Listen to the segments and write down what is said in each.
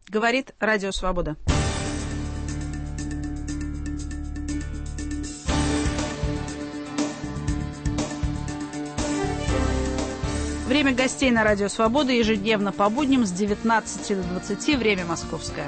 говорит Радио Свобода. Время гостей на Радио Свобода ежедневно по будням с 19 до 20, время московское.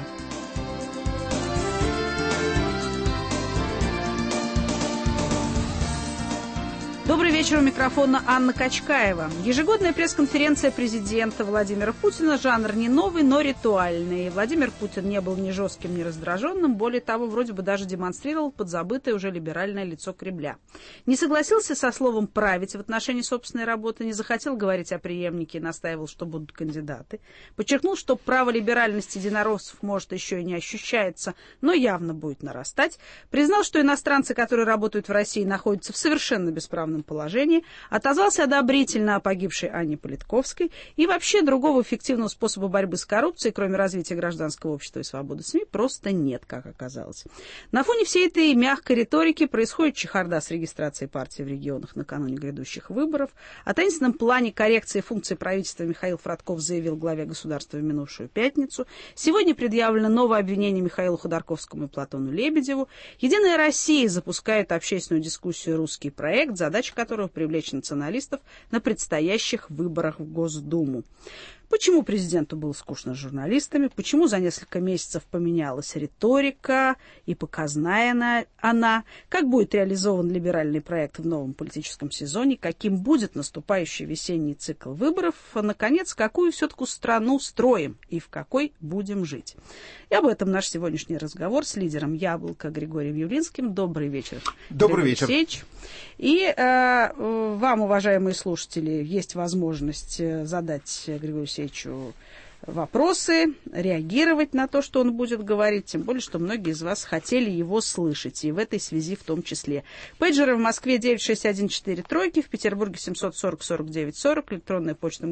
Добрый вечер, у микрофона Анна Качкаева. Ежегодная пресс-конференция президента Владимира Путина. Жанр не новый, но ритуальный. Владимир Путин не был ни жестким, ни раздраженным. Более того, вроде бы даже демонстрировал подзабытое уже либеральное лицо Кремля. Не согласился со словом «править» в отношении собственной работы, не захотел говорить о преемнике и настаивал, что будут кандидаты. Подчеркнул, что право либеральности единороссов может еще и не ощущается, но явно будет нарастать. Признал, что иностранцы, которые работают в России, находятся в совершенно бесправном положении, отозвался одобрительно о погибшей Анне Политковской и вообще другого эффективного способа борьбы с коррупцией, кроме развития гражданского общества и свободы СМИ, просто нет, как оказалось. На фоне всей этой мягкой риторики происходит чехарда с регистрацией партии в регионах накануне грядущих выборов. О таинственном плане коррекции функций правительства Михаил Фродков заявил главе государства в минувшую пятницу. Сегодня предъявлено новое обвинение Михаилу Ходорковскому и Платону Лебедеву. «Единая Россия» запускает общественную дискуссию «Русский проект», задача которого привлечь националистов на предстоящих выборах в Госдуму. Почему президенту было скучно с журналистами? Почему за несколько месяцев поменялась риторика и показная она? Как будет реализован либеральный проект в новом политическом сезоне? Каким будет наступающий весенний цикл выборов? Наконец, какую все-таки страну строим и в какой будем жить? И об этом наш сегодняшний разговор с лидером «Яблока» Григорием Явлинским. Добрый вечер. Добрый вечер. Алексеевич. И вам, уважаемые слушатели, есть возможность задать Григорию Алексеевичу вопросы, реагировать на то, что он будет говорить, тем более, что многие из вас хотели его слышать, и в этой связи в том числе. Пейджеры в Москве 96143, в Петербурге 740-49-40, электронная почта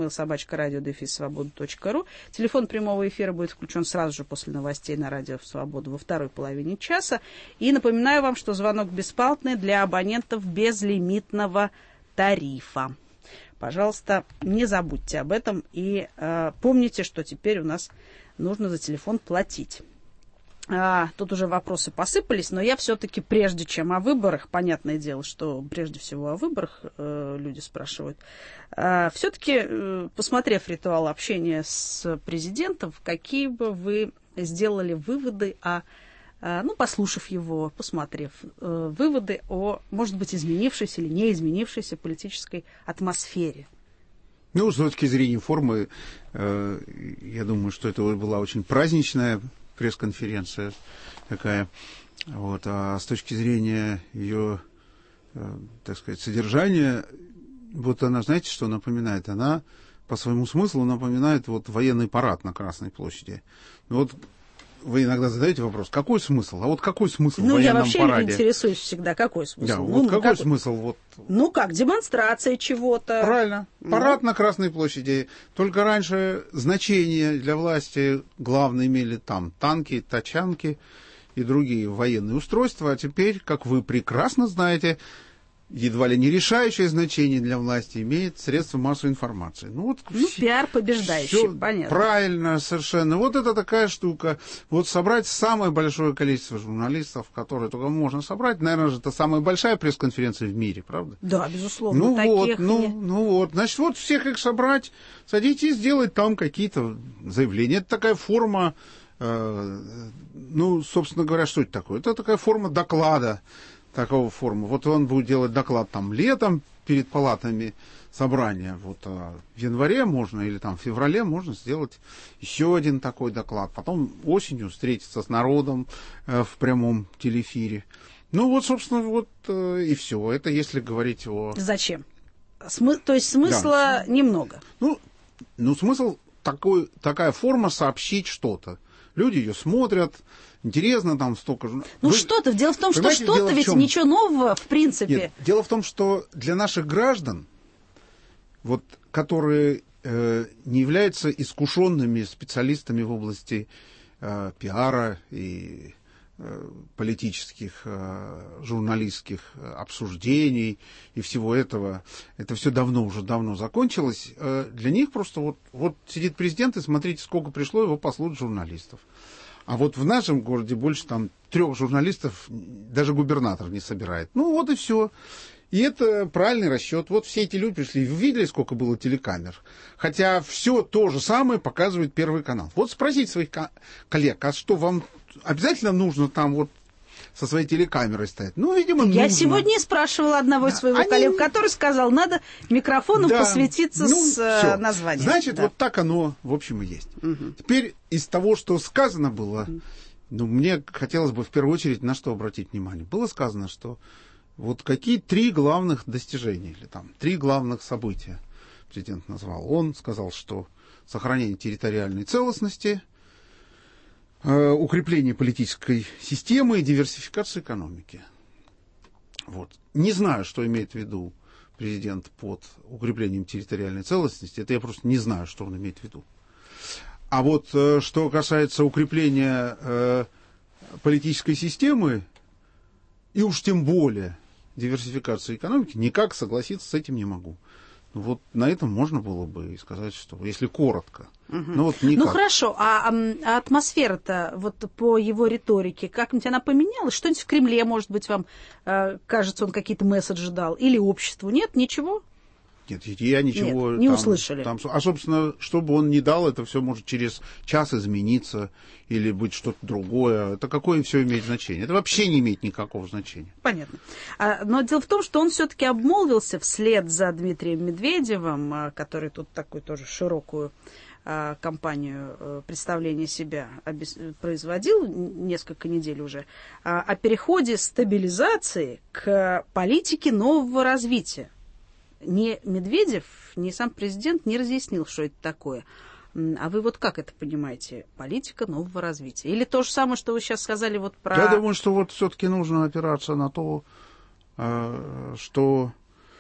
mail@radio-свобода.ру. Телефон прямого эфира будет включен сразу же после новостей на Радио Свобода во второй половине часа. И напоминаю вам, что звонок бесплатный для абонентов безлимитного тарифа. Пожалуйста, не забудьте об этом и помните, что теперь у нас нужно за телефон платить. Тут уже вопросы посыпались, но я все-таки, прежде чем о выборах, понятное дело, что прежде всего о выборах люди спрашивают, все-таки, посмотрев ритуал общения с президентом, какие бы вы сделали выводы послушав его, посмотрев выводы о, может быть, изменившейся или не изменившейся политической атмосфере? Ну, с точки зрения формы, я думаю, что это была очень праздничная пресс-конференция такая. Вот. А с точки зрения ее, так сказать, содержания, вот она, знаете, что напоминает? Она по своему смыслу напоминает вот военный парад на Красной площади. Вот вы иногда задаете вопрос, какой смысл? А вот какой смысл в военном параде? Я вообще интересуюсь всегда, какой смысл? Да, вот какой смысл? Вот... демонстрация чего-то. Правильно. Парад на Красной площади. Только раньше значение для власти главное имели там танки, тачанки и другие военные устройства. А теперь, как вы прекрасно знаете, едва ли не решающее значение для власти имеет средства массовой информации. Пиар побеждающий, понятно. Правильно, совершенно. Вот это такая штука. Вот собрать самое большое количество журналистов, которые только можно собрать, наверное же, это самая большая пресс-конференция в мире, правда? Да, безусловно. Значит, вот всех их собрать, садитесь, сделать там какие-то заявления. Это такая форма, собственно говоря, что это такое? Это такая форма доклада. Такого формы. Вот он будет делать доклад там летом перед палатами собрания. Вот в январе можно или там в феврале можно сделать еще один такой доклад. Потом осенью встретиться с народом в прямом телеэфире. Собственно, и все. Это если говорить о... Зачем? То есть смысла немного. Смысл такая форма сообщить что-то. Люди ее смотрят, интересно, там столько же. Что-то. Дело в том, что что-то ведь ничего нового, в принципе. Нет, дело в том, что для наших граждан, которые не являются искушенными специалистами в области пиара и политических, журналистских обсуждений и всего этого, это все уже давно закончилось. Для них просто вот сидит президент, и смотрите, сколько пришло его послушать журналистов. А вот в нашем городе больше там 3 журналистов даже губернатор не собирает. Ну вот и все. И это правильный расчет. Вот все эти люди пришли. Вы видели, сколько было телекамер? Хотя все то же самое показывает Первый канал. Вот спросите своих коллег, а что вам обязательно нужно там вот со своей телекамерой стоять? Ну, видимо, нужно. Я сегодня спрашивала одного своего коллегу, который сказал, надо микрофоном посвятиться с названием. Значит, вот так оно, в общем, и есть. Теперь из того, что сказано было, мне хотелось бы в первую очередь на что обратить внимание. Было сказано, что вот какие 3 главных достижения или там 3 главных события президент назвал. Он сказал, что сохранение территориальной целостности, укрепление политической системы и диверсификация экономики. Вот. Не знаю, что имеет в виду президент под укреплением территориальной целостности. Это я просто не знаю, что он имеет в виду. А вот что касается укрепления политической системы, и уж тем более диверсификации экономики, никак согласиться с этим не могу. Вот на этом можно было бы и сказать, что если коротко. Ну, вот никак. Ну хорошо, а атмосфера-то вот по его риторике, как-нибудь она поменялась? Что-нибудь в Кремле, может быть, вам кажется, он какие-то месседжи дал? Или обществу? Нет, ничего? Нет, я ничего... Нет, не услышали. А, собственно, что бы он ни дал, это все может через час измениться или быть что-то другое. Это какое все имеет значение? Это вообще не имеет никакого значения. Понятно. Но дело в том, что он все-таки обмолвился вслед за Дмитрием Медведевым, который тут такую тоже широкую кампанию представления себя производил несколько недель уже, о переходе стабилизации к политике нового развития. Ни Медведев, ни сам президент не разъяснил, что это такое. А вы вот как это понимаете? Политика нового развития? Или то же самое, что вы сейчас сказали вот про... Я думаю, что вот все-таки нужно опираться на то, что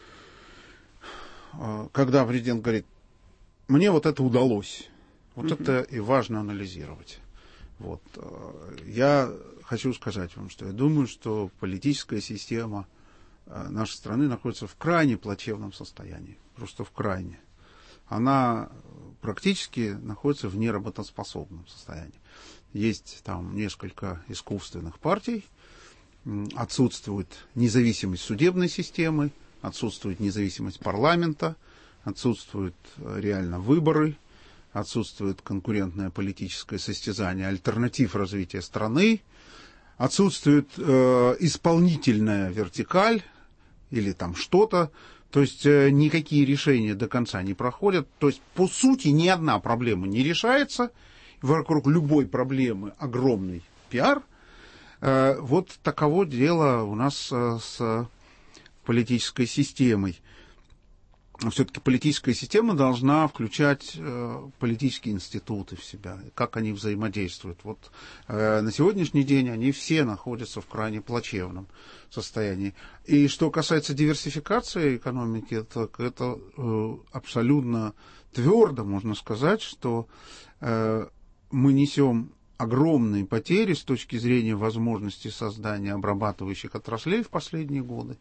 когда президент говорит, мне вот это удалось, вот это и важно анализировать. Вот. Я хочу сказать вам, что я думаю, что политическая система нашей страны находится в крайне плачевном состоянии. Просто в крайне. Она практически находится в неработоспособном состоянии. Есть там несколько искусственных партий, отсутствует независимость судебной системы, отсутствует независимость парламента, отсутствуют реально выборы, отсутствует конкурентное политическое состязание альтернатив развития страны, отсутствует исполнительная вертикаль или там что-то, то есть никакие решения до конца не проходят, то есть по сути ни одна проблема не решается, вокруг любой проблемы огромный пиар. Вот таково дело у нас с политической системой. Все-таки политическая система должна включать политические институты в себя, как они взаимодействуют. Вот на сегодняшний день они все находятся в крайне плачевном состоянии. И что касается диверсификации экономики, это абсолютно твердо можно сказать, что мы несем огромные потери с точки зрения возможности создания обрабатывающих отраслей в последние годы.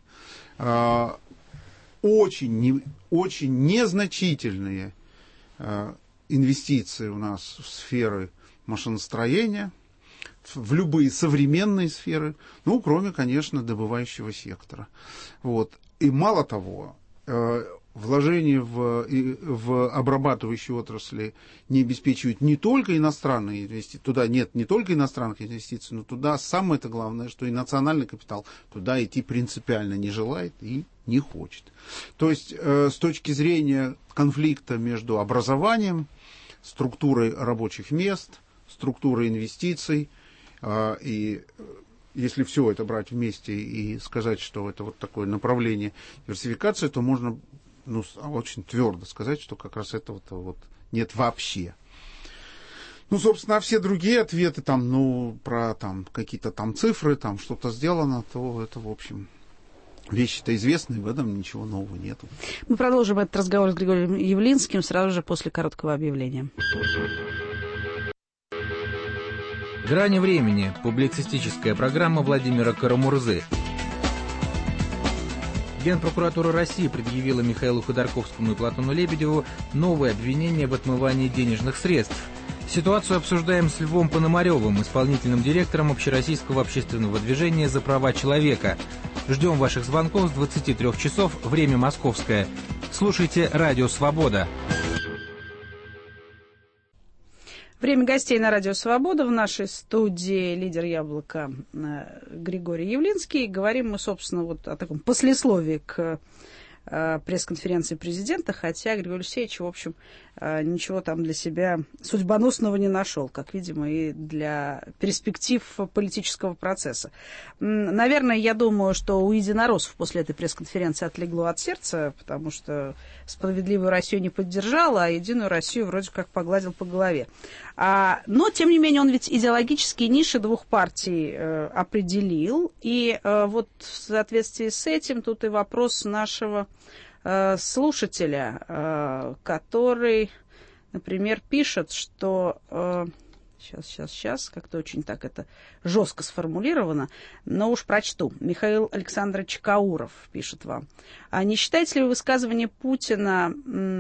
Очень незначительные инвестиции у нас в сферы машиностроения, в любые современные сферы, ну, кроме, конечно, добывающего сектора. Вот. И мало того, вложения в обрабатывающие отрасли не обеспечивают не только иностранные инвестиции, туда нет не только иностранных инвестиций, но туда самое-то главное, что и национальный капитал туда идти принципиально не желает и не хочет. То есть с точки зрения конфликта между образованием, структурой рабочих мест, структурой инвестиций, и если все это брать вместе и сказать, что это вот такое направление диверсификации, то можно очень твердо сказать, что как раз этого-то вот нет вообще. Ну, собственно, а все другие ответы, там, про там, какие-то там цифры, там что-то сделано, то это, в общем, вещи-то известны, в этом ничего нового нету. Мы продолжим этот разговор с Григорием Явлинским сразу же после короткого объявления. «Грани времени» – публицистическая программа Владимира Карамурзы. Генпрокуратура России предъявила Михаилу Ходорковскому и Платону Лебедеву новые обвинения в отмывании денежных средств. Ситуацию обсуждаем с Львом Пономаревым, исполнительным директором Общероссийского общественного движения «За права человека». Ждем ваших звонков с 23 часов, время московское. Слушайте «Радио Свобода». Время гостей на Радио Свобода. В нашей студии лидер «Яблока» Григорий Явлинский. Говорим мы, собственно, вот о таком послесловии к пресс-конференции президента, хотя Григорий Алексеевич, в общем, ничего там для себя судьбоносного не нашел, как, видимо, и для перспектив политического процесса. Наверное, я думаю, что у единороссов после этой пресс-конференции отлегло от сердца, потому что «Справедливую Россию» не поддержал, а «Единую Россию» вроде как погладил по голове. Но, тем не менее, он ведь идеологические ниши двух партий определил, и вот в соответствии с этим тут и вопрос нашего слушателя, который, например, пишет, что... Сейчас, как-то очень так это жестко сформулировано, но уж прочту. Михаил Александрович Кауров пишет вам. А не считаете ли вы высказывание Путина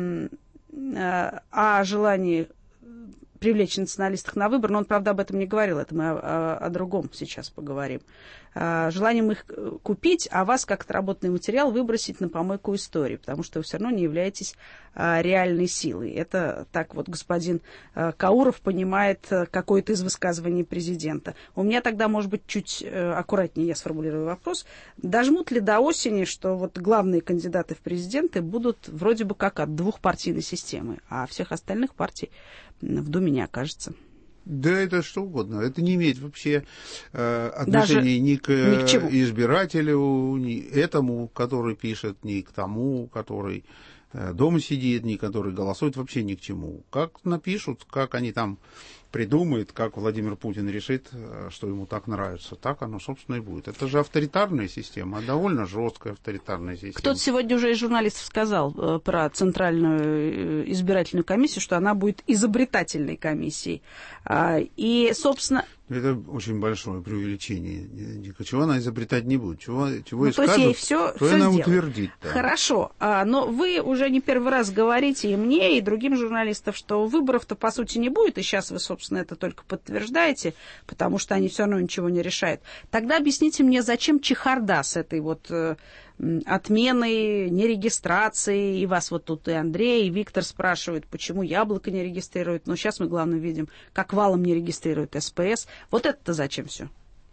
о желании привлечь националистов на выбор, но он, правда, об этом не говорил, это мы о другом сейчас поговорим. Желанием их купить, а вас, как отработанный материал, выбросить на помойку истории, потому что вы все равно не являетесь реальной силой. Это так вот господин Кауров понимает какое-то из высказываний президента. У меня тогда, может быть, чуть аккуратнее я сформулирую вопрос. Дожмут ли до осени, что вот главные кандидаты в президенты будут вроде бы как от двухпартийной системы, а всех остальных партий в Думе не окажется? Да, это что угодно. Это не имеет вообще отношения ни к избирателю, ни этому, который пишет, ни к тому, который дома сидит, ни который голосует, вообще ни к чему. Как напишут, как они там придумают, как Владимир Путин решит, что ему так нравится, так оно, собственно, и будет. Это же авторитарная система, довольно жесткая авторитарная система. Кто-то сегодня уже из журналистов сказал про Центральную избирательную комиссию, что она будет изобретательной комиссией. И, собственно... Это очень большое преувеличение. Чего она изобретать не будет. Чего и скажут, то она утвердит. Да. Хорошо. Но вы уже не первый раз говорите и мне, и другим журналистам, что выборов-то по сути не будет, и сейчас вы, собственно, это только подтверждаете, потому что они все равно ничего не решают. Тогда объясните мне, зачем чехарда с этой вот отмены, нерегистрации, и вас вот тут и Андрей, и Виктор спрашивают, почему Яблоко не регистрирует, но сейчас мы, главное, видим, как валом не регистрирует СПС. Вот это-то зачем все?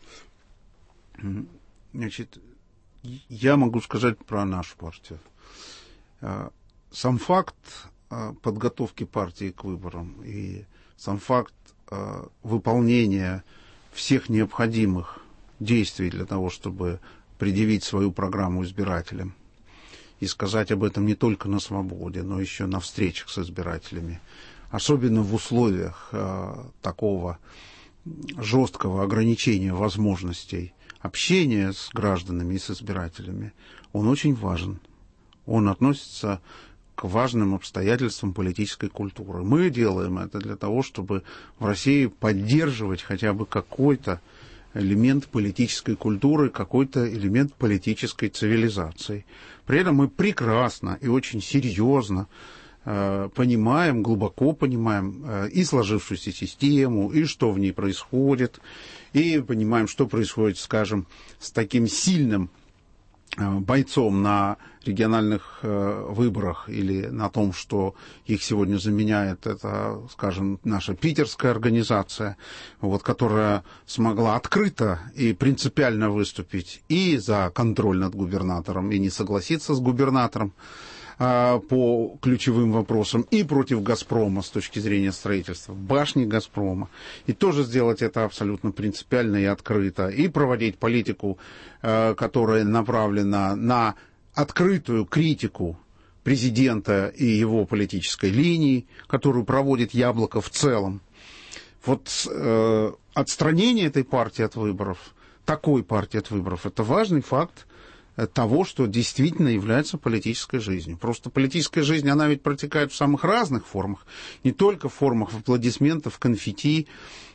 Значит, я могу сказать про нашу партию. Сам факт подготовки партии к выборам и сам факт выполнения всех необходимых действий для того, чтобы предъявить свою программу избирателям и сказать об этом не только на свободе, но еще на встречах с избирателями, особенно в условиях такого жесткого ограничения возможностей общения с гражданами и с избирателями, он очень важен. Он относится к важным обстоятельствам политической культуры. Мы делаем это для того, чтобы в России поддерживать хотя бы какой-то элемент политической культуры, какой-то элемент политической цивилизации. При этом мы прекрасно и очень серьезно понимаем, глубоко понимаем и сложившуюся систему, и что в ней происходит, и понимаем, что происходит, скажем, с таким сильным бойцом на региональных выборах или на том, что их сегодня заменяет, это, скажем, наша питерская организация, вот, которая смогла открыто и принципиально выступить и за контроль над губернатором, и не согласиться с губернатором по ключевым вопросам, и против «Газпрома» с точки зрения строительства башни «Газпрома», и тоже сделать это абсолютно принципиально и открыто, и проводить политику, которая направлена на открытую критику президента и его политической линии, которую проводит «Яблоко» в целом. Вот отстранение этой партии от выборов, такой партии от выборов, это важный факт того, что действительно является политической жизнью. Просто политическая жизнь, она ведь протекает в самых разных формах, не только в формах аплодисментов, конфетти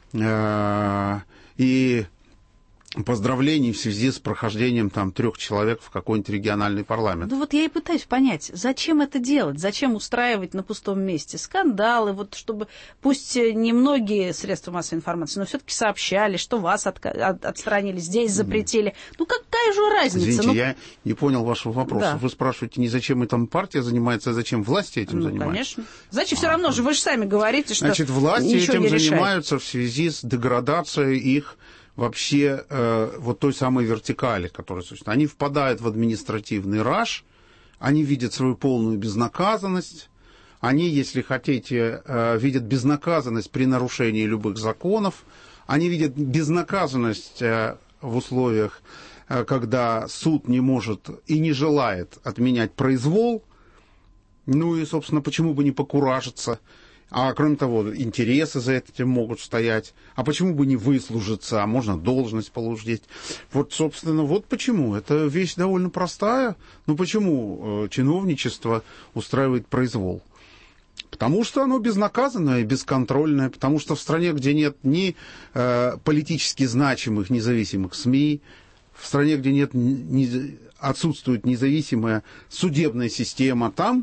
и поздравлений в связи с прохождением там 3 человек в какой-нибудь региональный парламент. Ну вот я и пытаюсь понять, зачем это делать, зачем устраивать на пустом месте скандалы, вот чтобы пусть не многие средства массовой информации, но все-таки сообщали, что вас отстранили, здесь запретили. Ну какая же разница? Извините, я не понял вашего вопроса. Да. Вы спрашиваете, не зачем этим партия занимается, а зачем власти этим занимаются? Конечно. Значит, все равно же вы же сами говорите, что Значит, власти ничего этим не занимаются в связи с деградацией их вообще вот той самой вертикали, которая существует. Они впадают в административный раж, они видят свою полную безнаказанность, они, если хотите, видят безнаказанность при нарушении любых законов, они видят безнаказанность в условиях, когда суд не может и не желает отменять произвол, ну и, собственно, почему бы не покуражиться. А кроме того, интересы за этим могут стоять. А почему бы не выслужиться? А можно должность получить. Вот, собственно, вот почему. Это вещь довольно простая. Ну, почему чиновничество устраивает произвол? Потому что оно безнаказанное и бесконтрольное. Потому что в стране, где нет ни политически значимых независимых СМИ, в стране, где отсутствует независимая судебная система, там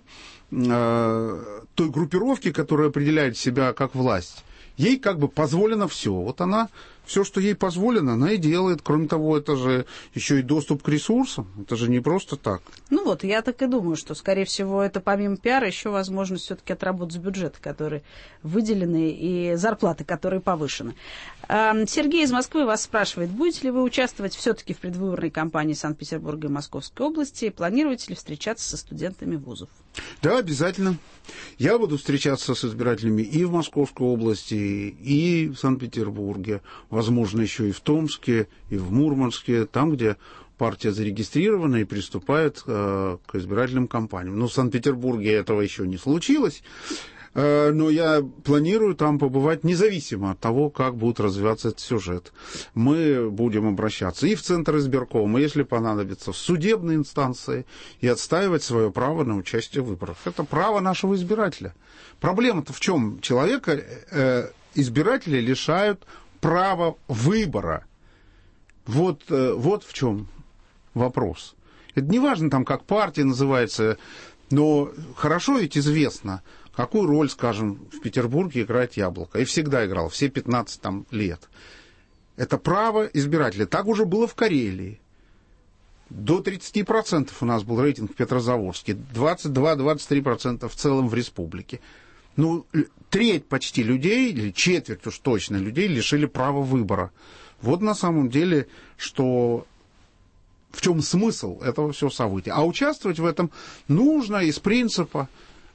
той группировки, которая определяет себя как власть, ей как бы позволено все. Вот она, все, что ей позволено, она и делает. Кроме того, это же еще и доступ к ресурсам. Это же не просто так. Ну вот, я так и думаю, что, скорее всего, это помимо пиара еще возможность все-таки отработать бюджеты, которые выделены, и зарплаты, которые повышены. Сергей из Москвы вас спрашивает, будете ли вы участвовать все-таки в предвыборной кампании Санкт-Петербурга и Московской области, и планируете ли встречаться со студентами вузов? Да, обязательно. Я буду встречаться с избирателями и в Московской области, и в Санкт-Петербурге, возможно, еще и в Томске, и в Мурманске, там, где партия зарегистрирована и приступает к избирательным кампаниям. Но в Санкт-Петербурге этого еще не случилось, но я планирую там побывать независимо от того, как будет развиваться этот сюжет. Мы будем обращаться и в Центр избиркома, если понадобится, в судебные инстанции, и отстаивать свое право на участие в выборах. Это право нашего избирателя. Проблема-то в чем? Человека, избиратели лишают права выбора. Вот в чем вопрос. Это не важно, там, как партия называется, но хорошо ведь известно, какую роль, скажем, в Петербурге играет Яблоко. И всегда играл, все 15 там, лет. Это право избирателя. Так уже было в Карелии. До 30% у нас был рейтинг в Петрозаводске, 22-23% в целом в республике. Ну, треть почти людей, или четверть уж точно людей лишили права выбора. Вот на самом деле, что... В чем смысл этого всего события? А участвовать в этом нужно из принципа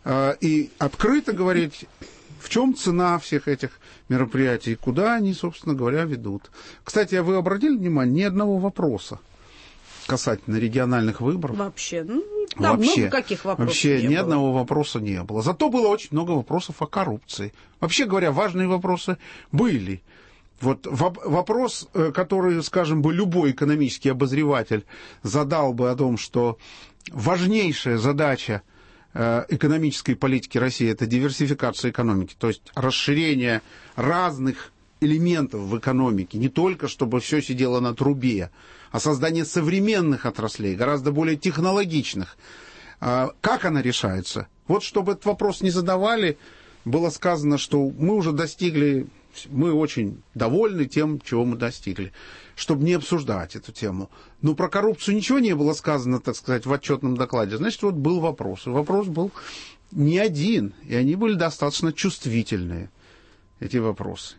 и открыто говорить, в чем цена всех этих мероприятий, куда они, собственно говоря, ведут. Кстати, а вы обратили внимание, ни одного вопроса касательно региональных выборов? Вообще, там много каких вопросов вообще не ни было. одного вопроса не было. Зато было очень много вопросов о коррупции. Вообще говоря, важные вопросы были. Вот вопрос, который, скажем, бы любой экономический обозреватель задал бы о том, что важнейшая задача экономической политики России – это диверсификация экономики, то есть расширение разных элементов в экономике, не только чтобы все сидело на трубе, а создание современных отраслей, гораздо более технологичных. Как она решается? Вот чтобы этот вопрос не задавали, было сказано, что мы уже достигли... Мы очень довольны тем, чего мы достигли, чтобы не обсуждать эту тему. Но про коррупцию ничего не было сказано, так сказать, в отчетном докладе. Значит, вот был вопрос. И вопрос был не один, и они были достаточно чувствительные, эти вопросы.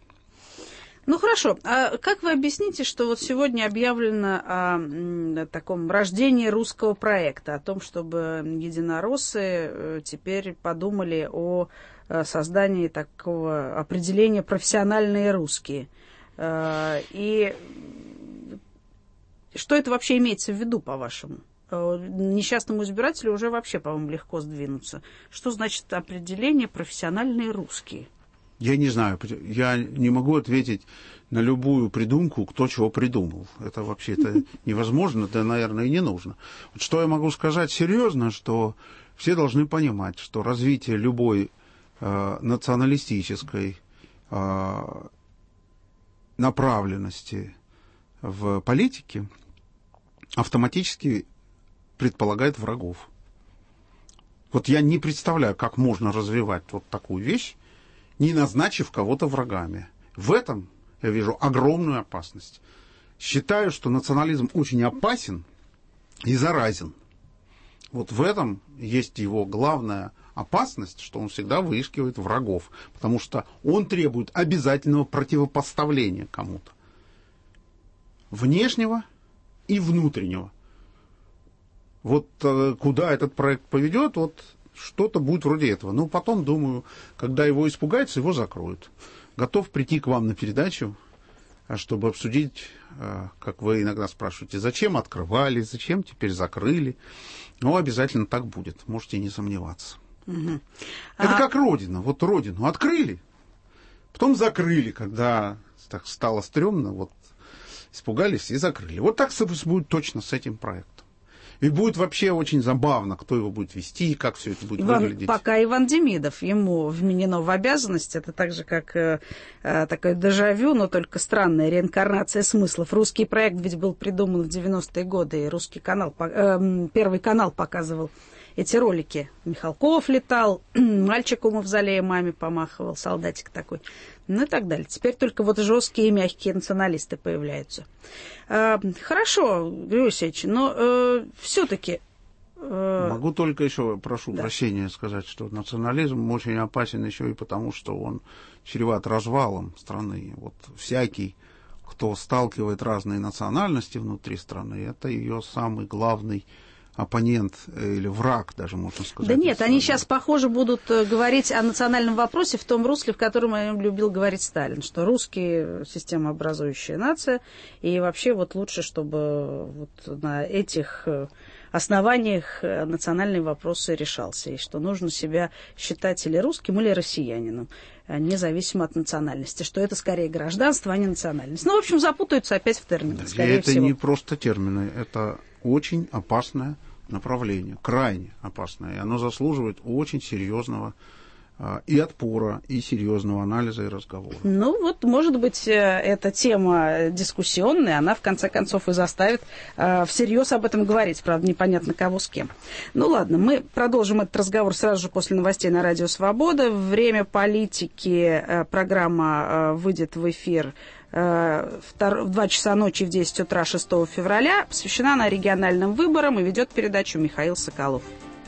Ну, хорошо. А как вы объясните, что вот сегодня объявлено о таком рождении русского проекта, о том, чтобы единороссы теперь подумали о создании такого определения «профессиональные русские». И что это вообще имеется в виду, по-вашему? Несчастному избирателю уже вообще, по-моему, легко сдвинуться. Что значит определение «профессиональные русские»? Я не знаю, я не могу ответить на любую придумку, кто чего придумал. Это вообще-то невозможно, да, наверное, и не нужно. Вот что я могу сказать серьезно, что все должны понимать, что развитие любой националистической направленности в политике автоматически предполагает врагов. Вот я не представляю, как можно развивать вот такую вещь, не назначив кого-то врагами. В этом я вижу огромную опасность. Считаю, что национализм очень опасен и заразен. Вот в этом есть его главная опасность, что он всегда выискивает врагов, потому что он требует обязательного противопоставления кому-то. Внешнего и внутреннего. Вот куда этот проект поведет, вот что-то будет вроде этого. Но потом, думаю, когда его испугаются, его закроют. Готов прийти к вам на передачу, чтобы обсудить, как вы иногда спрашиваете, зачем открывали, зачем теперь закрыли. Но обязательно так будет, можете не сомневаться. Угу. Это как Родина. Вот Родину открыли, потом закрыли, когда так стало стрёмно, вот испугались и закрыли. Вот так будет точно с этим проектом. И будет вообще очень забавно, кто его будет вести, как все это будет выглядеть. Пока Иван Демидов, ему вменено в обязанность, это так же, как такое дежавю, но только странная реинкарнация смыслов. Русский проект ведь был придуман в 90-е годы, и русский канал, Первый канал показывал эти ролики. Михалков летал, мальчик у мавзолея маме помахивал, солдатик такой, ну и так далее. Теперь только вот жесткие и мягкие националисты появляются. Хорошо, Григорий Алексеевич, но все-таки... Могу только еще, прошу прощения, сказать, что национализм очень опасен еще и потому, что он чреват развалом страны. Вот всякий, кто сталкивает разные национальности внутри страны, это ее самый главный оппонент или враг, даже можно сказать. Да нет, они сейчас, похоже, будут говорить о национальном вопросе в том русле, в котором любил говорить Сталин, что русские системообразующая нация, и вообще вот лучше, чтобы вот на этих основаниях национальный вопрос решался, и что нужно себя считать или русским, или россиянином, независимо от национальности, что это скорее гражданство, а не национальность. Ну, в общем, запутаются опять в терминах, скорее всего. Это не просто термины, это очень опасное направление, крайне опасное, и оно заслуживает очень серьезного и отпора, и серьезного анализа и разговора. Ну, вот, может быть, эта тема дискуссионная, она, в конце концов, и заставит всерьез об этом говорить. Правда, непонятно кого с кем. Ну, ладно, мы продолжим этот разговор сразу же после новостей на Радио Свобода. Время политики, программа выйдет в эфир в 2 часа ночи в 10 утра 6 февраля. Посвящена она региональным выборам, и ведет передачу Михаил Соколов.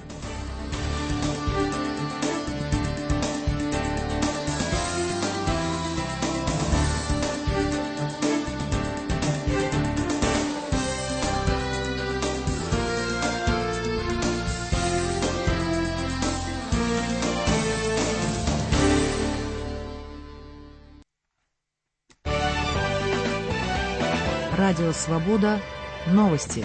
Радио Свобода. Новости.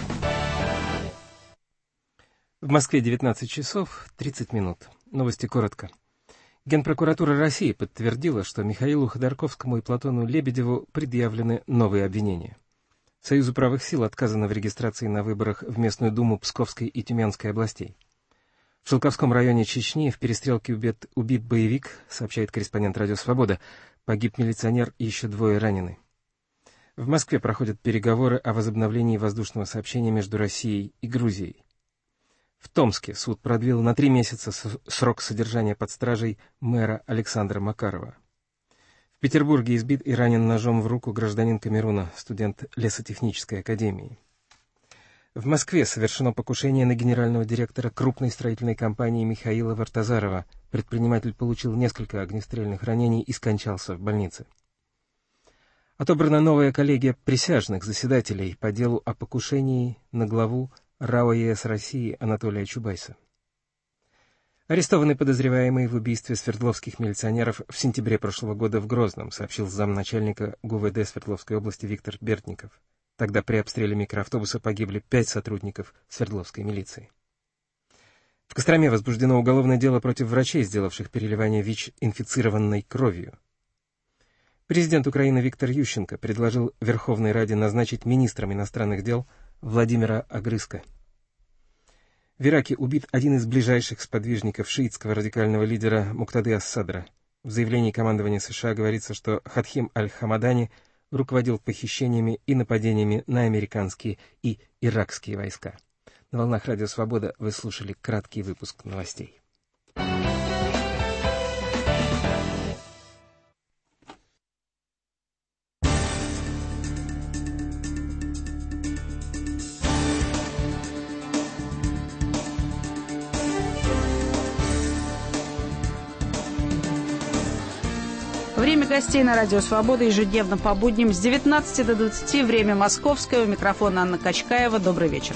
В Москве 19 часов 30 минут. Новости коротко. Генпрокуратура России подтвердила, что Михаилу Ходорковскому и Платону Лебедеву предъявлены новые обвинения. Союзу правых сил отказано в регистрации на выборах в местную думу Псковской и Тюменской областей. В Шелковском районе Чечни в перестрелке убит боевик, сообщает корреспондент Радио Свобода. Погиб милиционер и еще 2 ранены. В Москве проходят переговоры о возобновлении воздушного сообщения между Россией и Грузией. В Томске суд продлил на 3 месяца срок содержания под стражей мэра Александра Макарова. В Петербурге избит и ранен ножом в руку гражданин Камеруна, студент лесотехнической академии. В Москве совершено покушение на генерального директора крупной строительной компании Михаила Вартазарова. Предприниматель получил несколько огнестрельных ранений и скончался в больнице. Отобрана новая коллегия присяжных заседателей по делу о покушении на главу РАО ЕС России Анатолия Чубайса. Арестованный подозреваемый в убийстве свердловских милиционеров в сентябре прошлого года в Грозном, сообщил замначальника ГУВД Свердловской области Виктор Бертников. Тогда при обстреле микроавтобуса погибли 5 сотрудников Свердловской милиции. В Костроме возбуждено уголовное дело против врачей, сделавших переливание ВИЧ-инфицированной кровью. Президент Украины Виктор Ющенко предложил Верховной Раде назначить министром иностранных дел Владимира Огрызка. В Ираке убит один из ближайших сподвижников шиитского радикального лидера Муктады ас-Садра. В заявлении командования США говорится, что Хатхим аль-Хамадани руководил похищениями и нападениями на американские и иракские войска. На волнах Радио Свобода вы слушали краткий выпуск новостей. Время гостей на Радио Свобода ежедневно по будням с 19 до 20, время московское. У микрофона Анна Качкаева. Добрый вечер.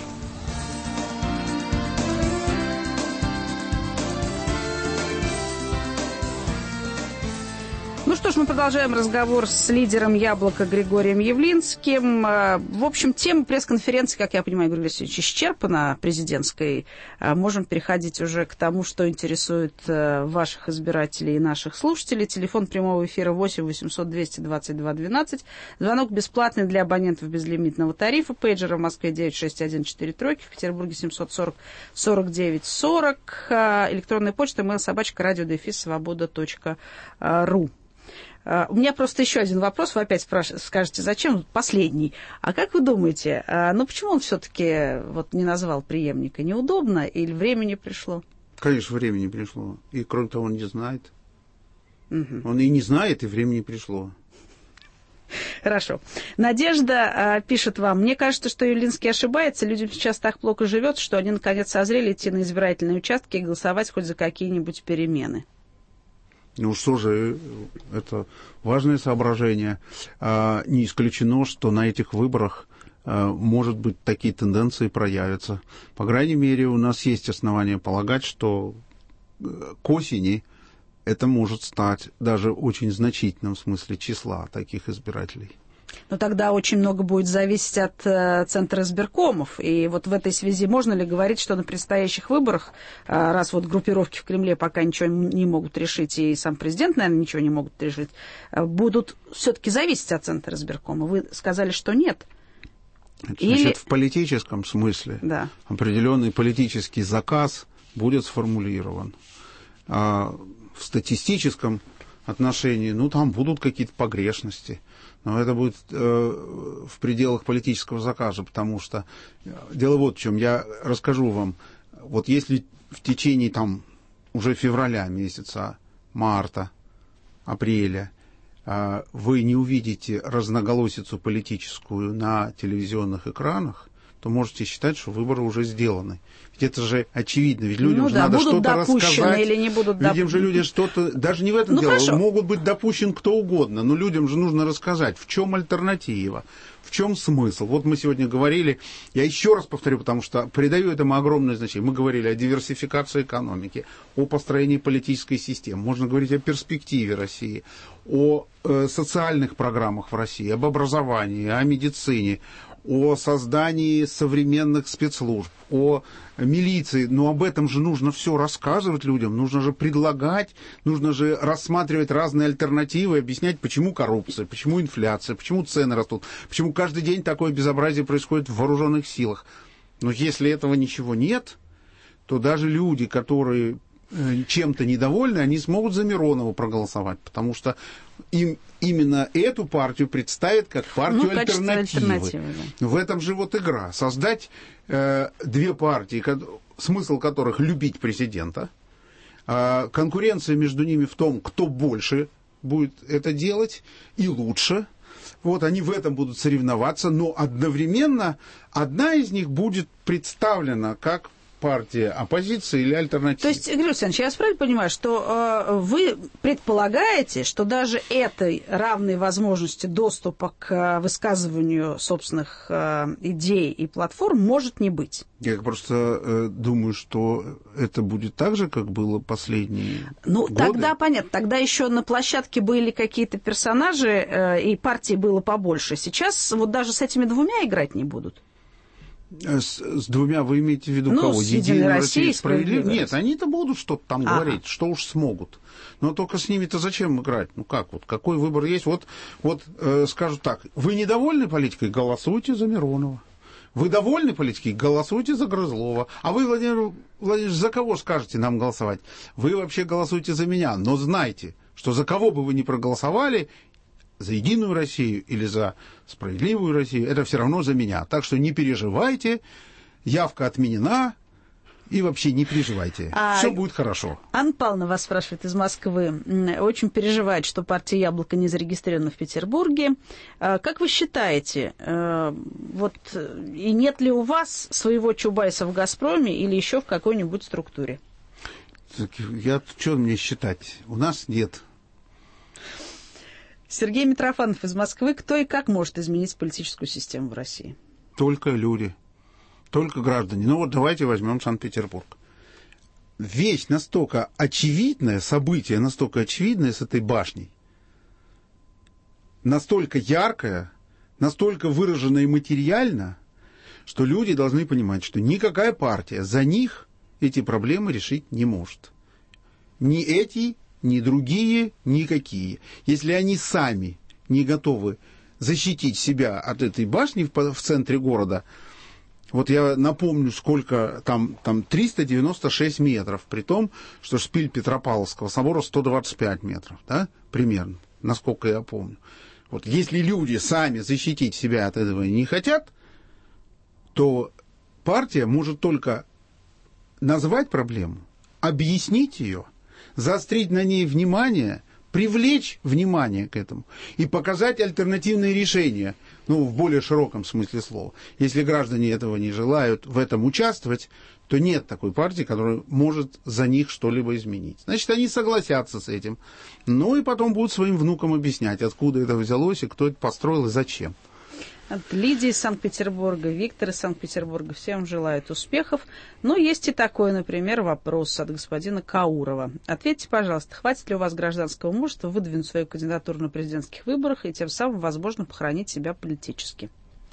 Ну что ж, мы продолжаем разговор с лидером «Яблока» Григорием Явлинским. В общем, тема пресс-конференции, как я понимаю, Григорий Алексеевич, исчерпана президентской. Можем переходить уже к тому, что интересует ваших избирателей и наших слушателей. Телефон прямого эфира 8 800 222 12. Звонок бесплатный для абонентов безлимитного тарифа. Пейджера в Москве 96143, в Петербурге 740 49 40. Электронная почта mail@radio-svoboda.ru. У меня просто еще один вопрос. Вы опять скажете, зачем? Последний. А как вы думаете, почему он все-таки не назвал преемника? Неудобно или времени пришло? Конечно, времени пришло. И кроме того, он не знает. Угу. Он и не знает, и времени пришло. Хорошо. Надежда пишет вам: мне кажется, что Явлинский ошибается. Людям сейчас так плохо живется, что они наконец созрели идти на избирательные участки и голосовать хоть за какие-нибудь перемены. Ну что же, это важное соображение. Не исключено, что на этих выборах, может быть, такие тенденции проявятся. По крайней мере, у нас есть основания полагать, что к осени это может стать даже очень значительным в смысле числа таких избирателей. Но тогда очень много будет зависеть от Центра избиркомов. И вот в этой связи можно ли говорить, что на предстоящих выборах, раз группировки в Кремле пока ничего не могут решить, и сам президент, наверное, ничего не могут решить, будут все-таки зависеть от Центра избиркома? Вы сказали, что нет. Значит, в политическом смысле определенный политический заказ будет сформулирован. А в статистическом отношении, там будут какие-то погрешности. Но это будет в пределах политического заказа, потому что дело вот в чем. Я расскажу вам. Вот если в течение уже февраля месяца, марта, апреля вы не увидите разноголосицу политическую на телевизионных экранах, то можете считать, что выборы уже сделаны. Ведь это же очевидно. Ведь людям же надо что-то рассказать. Или не будут Видим же люди что-то... Даже не в этом дело. Хорошо. Могут быть допущен кто угодно, но людям же нужно рассказать, в чем альтернатива, в чем смысл. Вот мы сегодня говорили, я еще раз повторю, потому что придаю этому огромное значение. Мы говорили о диверсификации экономики, о построении политической системы. Можно говорить о перспективе России, о социальных программах в России, об образовании, о медицине, о создании современных спецслужб, о милиции. Но об этом же нужно все рассказывать людям, нужно же предлагать, нужно же рассматривать разные альтернативы, объяснять, почему коррупция, почему инфляция, почему цены растут, почему каждый день такое безобразие происходит в вооруженных силах. Но если этого ничего нет, то даже люди, которые чем-то недовольны, они смогут за Миронова проголосовать, потому что им именно эту партию представят как партию альтернативы. В этом же игра. Создать две партии, смысл которых любить президента. Конкуренция между ними в том, кто больше будет это делать и лучше. Они в этом будут соревноваться, но одновременно одна из них будет представлена как партия оппозиции или альтернативы. То есть, Григорий Александрович, я вас правильно понимаю, что вы предполагаете, что даже этой равной возможности доступа к высказыванию собственных идей и платформ может не быть? Я просто думаю, что это будет так же, как было последние годы. Тогда понятно. Тогда еще на площадке были какие-то персонажи, и партий было побольше. Сейчас даже с этими двумя играть не будут. С двумя вы имеете в виду кого? Единая Россия и Справедливая. Нет, они-то будут что-то там говорить, что уж смогут. Но только с ними-то зачем играть? Какой выбор есть? Скажу так, вы недовольны политикой? Голосуйте за Миронова. Вы довольны политикой? Голосуйте за Грызлова. А вы, Владимир Владимирович, за кого скажете нам голосовать? Вы вообще голосуйте за меня, но знайте, что за кого бы вы ни проголосовали, за Единую Россию или за Справедливую Россию, это все равно за меня. Так что не переживайте, явка отменена, и вообще не переживайте. Все будет хорошо. Анна Павловна вас спрашивает из Москвы. Очень переживает, что партия «Яблоко» не зарегистрирована в Петербурге. Как вы считаете, и нет ли у вас своего Чубайса в «Газпроме» или еще в какой-нибудь структуре? Что мне считать? У нас нет. Сергей Митрофанов из Москвы. Кто и как может изменить политическую систему в России? Только люди. Только граждане. Давайте возьмем Санкт-Петербург. Вещь настолько очевидная, событие настолько очевидное с этой башней, настолько яркое, настолько выражено и материально, что люди должны понимать, что никакая партия за них эти проблемы решить не может. Ни эти, ни другие, никакие. Если они сами не готовы защитить себя от этой башни в центре города. Вот я напомню, сколько там 396 метров, при том, что шпиль Петропавловского собора 125 метров, да, примерно, насколько я помню. Вот если люди сами защитить себя от этого не хотят, то партия может только назвать проблему, объяснить ее, заострить на ней внимание, привлечь внимание к этому и показать альтернативные решения, в более широком смысле слова. Если граждане этого не желают в этом участвовать, то нет такой партии, которая может за них что-либо изменить. Значит, они согласятся с этим. И потом будут своим внукам объяснять, откуда это взялось, и кто это построил, и зачем. От Лидии из Санкт-Петербурга, Виктор из Санкт-Петербурга. Всем желают успехов. Но есть и такой, например, вопрос от господина Каурова. Ответьте, пожалуйста, хватит ли у вас гражданского мужества выдвинуть свою кандидатуру на президентских выборах и тем самым, возможно, похоронить себя политически?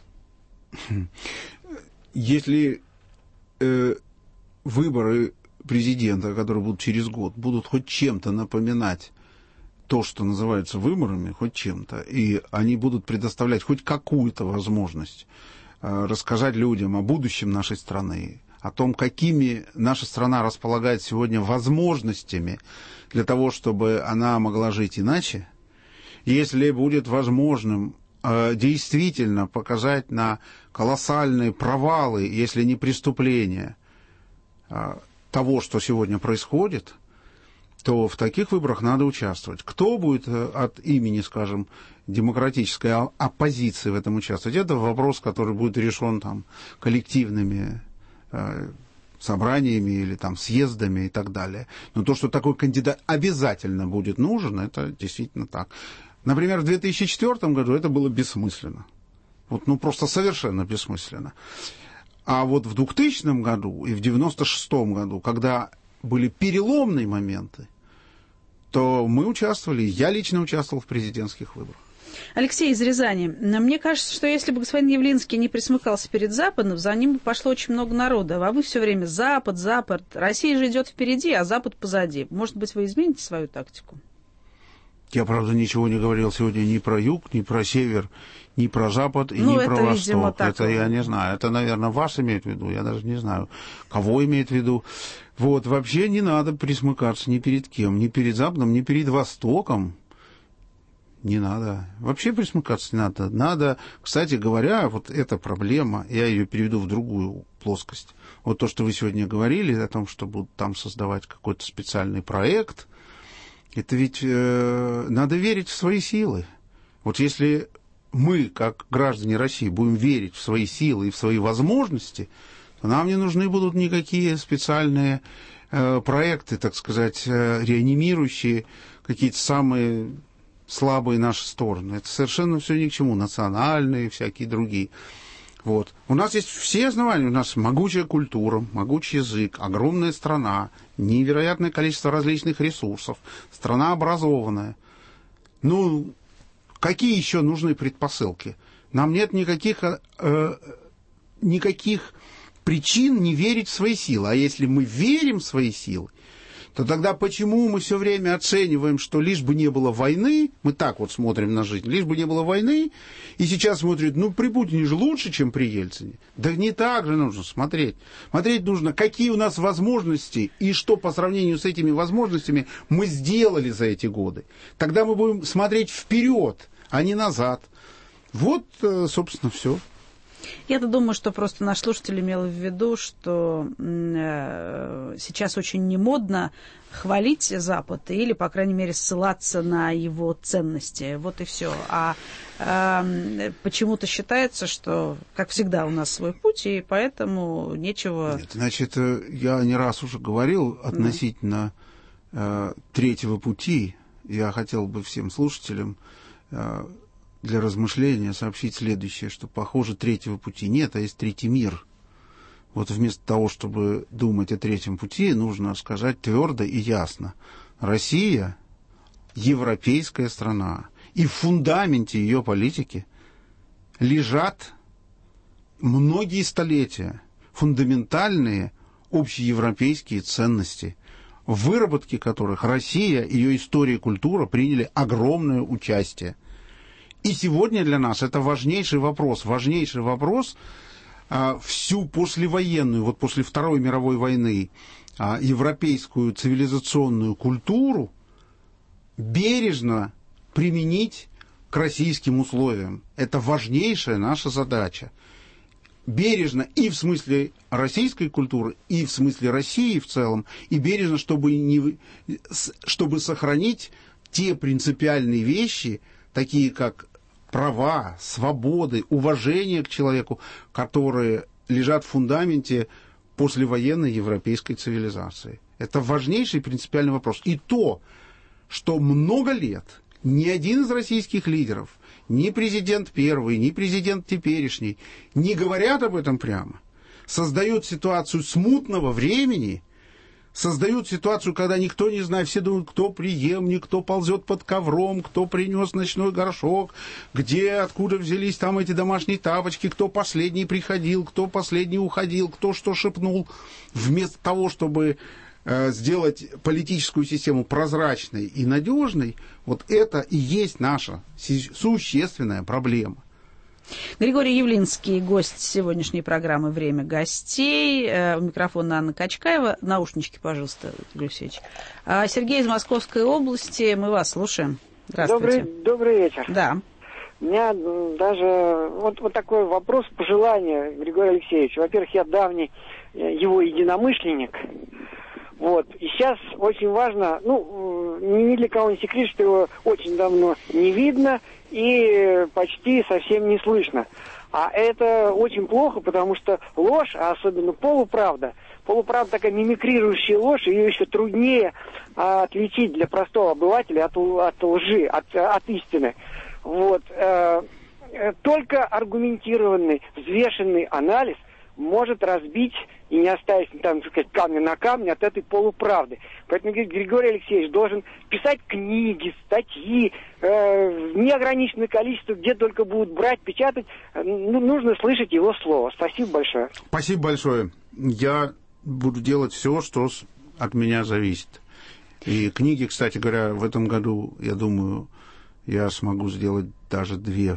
Если выборы президента, которые будут через год, будут хоть чем-то напоминать то, что называется выборами, хоть чем-то, и они будут предоставлять хоть какую-то возможность рассказать людям о будущем нашей страны, о том, какими наша страна располагает сегодня возможностями для того, чтобы она могла жить иначе, если будет возможным действительно показать на колоссальные провалы, если не преступления того, что сегодня происходит, то в таких выборах надо участвовать. Кто будет от имени, скажем, демократической оппозиции в этом участвовать? Это вопрос, который будет решен коллективными собраниями или съездами и так далее. Но то, что такой кандидат обязательно будет нужен, это действительно так. Например, в 2004 году это было бессмысленно. Просто совершенно бессмысленно. А вот в 2000 году и в 1996 году, когда были переломные моменты, то мы участвовали, я лично участвовал в президентских выборах. Алексей из Рязани. Мне кажется, что если бы господин Явлинский не присмыкался перед Западом, за ним бы пошло очень много народа. А вы все время Запад, Запад. Россия же идет впереди, а Запад позади. Может быть, вы измените свою тактику? Я, правда, ничего не говорил сегодня ни про юг, ни про север, ни про запад и ни про восток. Видимо, это я не знаю. Это, наверное, вас имеет в виду. Я даже не знаю, кого имеет в виду. Вообще не надо присмыкаться ни перед кем. Ни перед Западом, ни перед Востоком. Не надо. Вообще присмыкаться не надо. Надо, кстати говоря, эта проблема, я ее переведу в другую плоскость. То, что вы сегодня говорили о том, что будут там создавать какой-то специальный проект, это ведь надо верить в свои силы. Если мы, как граждане России, будем верить в свои силы и в свои возможности, то нам не нужны будут никакие специальные проекты, так сказать, реанимирующие какие-то самые слабые наши стороны. Это совершенно все ни к чему. Национальные, всякие другие. У нас есть все основания. У нас могучая культура, могучий язык, огромная страна, невероятное количество различных ресурсов, страна образованная. Какие еще нужны предпосылки? Нам нет никаких причин не верить в свои силы. А если мы верим в свои силы, то тогда почему мы все время оцениваем, что лишь бы не было войны, мы так смотрим на жизнь, лишь бы не было войны, и сейчас смотрят, при Путине же лучше, чем при Ельцине. Да не так же нужно смотреть. Смотреть нужно, какие у нас возможности, и что по сравнению с этими возможностями мы сделали за эти годы. Тогда мы будем смотреть вперед, а не назад. Вот, собственно, все. Я-то думаю, что просто наш слушатель имел в виду, что сейчас очень немодно хвалить Запад или, по крайней мере, ссылаться на его ценности. Вот и все. А почему-то считается, что, как всегда, у нас свой путь, и поэтому нечего... Нет, значит, я не раз уже говорил относительно третьего пути. Я хотел бы всем слушателям для размышления сообщить следующее, что, похоже, третьего пути нет, а есть третий мир. Вот вместо того, чтобы думать о третьем пути, нужно сказать твердо и ясно. Россия – европейская страна, и в фундаменте ее политики лежат многие столетия фундаментальные общеевропейские ценности, в выработке которых Россия, ее история и культура приняли огромное участие. И сегодня для нас это важнейший вопрос всю послевоенную, вот после Второй мировой войны, европейскую цивилизационную культуру бережно применить к российским условиям. Это важнейшая наша задача. Бережно и в смысле российской культуры, и в смысле России в целом, и бережно, чтобы сохранить те принципиальные вещи, такие как права, свободы, уважение к человеку, которые лежат в фундаменте послевоенной европейской цивилизации. Это важнейший принципиальный вопрос. И то, что много лет ни один из российских лидеров, ни президент первый, ни президент теперешний не говорят об этом прямо, создает ситуацию смутного времени, создают ситуацию, когда никто не знает, все думают, кто преемник, кто ползет под ковром, кто принес ночной горшок, откуда взялись там эти домашние тапочки, кто последний приходил, кто последний уходил, кто что шепнул. Вместо того, чтобы сделать политическую систему прозрачной и надежной, вот это и есть наша существенная проблема. Григорий Явлинский, гость сегодняшней программы «Время гостей». У микрофона Анна Качкаева. Наушнички, пожалуйста, Григорий Алексеевич. Сергей из Московской области. Мы вас слушаем. Здравствуйте. Добрый вечер. Да. У меня даже вот такой вопрос, пожелание Григорию Алексеевичу. Во-первых, я давний его единомышленник. Вот. И сейчас очень важно, ни для кого не секрет, что его очень давно не видно и почти совсем не слышно. А это очень плохо, потому что ложь, а особенно полуправда такая мимикрирующая ложь, ее еще труднее отличить для простого обывателя от лжи, от истины. Вот. Только аргументированный, взвешенный анализ может разбить и не оставить, там, так сказать, камня на камне от этой полуправды. Поэтому Григорий Алексеевич должен писать книги, статьи, неограниченное количество, где только будут брать, печатать. Нужно слышать его слово. Спасибо большое. Спасибо большое. Я буду делать все, что от меня зависит. И книги, кстати говоря, в этом году, я думаю, я смогу сделать даже 2.